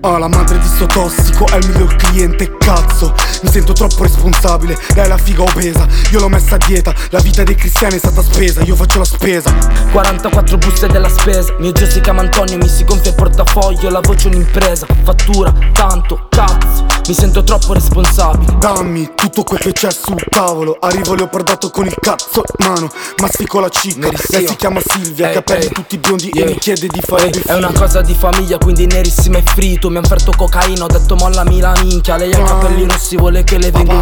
La madre di sto tossico è il miglior cliente, cazzo. Mi sento troppo responsabile, lei è la figa obesa, io l'ho messa a dieta. La vita dei cristiani è stata spesa, io faccio la spesa. 44 buste della spesa, mio zio si chiama Antonio, mi si gonfia il portafoglio, la voce è un'impresa. Fattura, tanto, cazzo, mi sento troppo responsabile. Dammi tutto quel che c'è sul tavolo, arrivo leopardato con il cazzo in mano. Mastico la cicca, lei si chiama Silvia, capelli tutti biondi e mi chiede di fare è una cosa di famiglia, quindi nerissima e frito. Mi han offerto cocaina, ho detto mollami la minchia. Lei ha i capelli rossi, vuole che le venga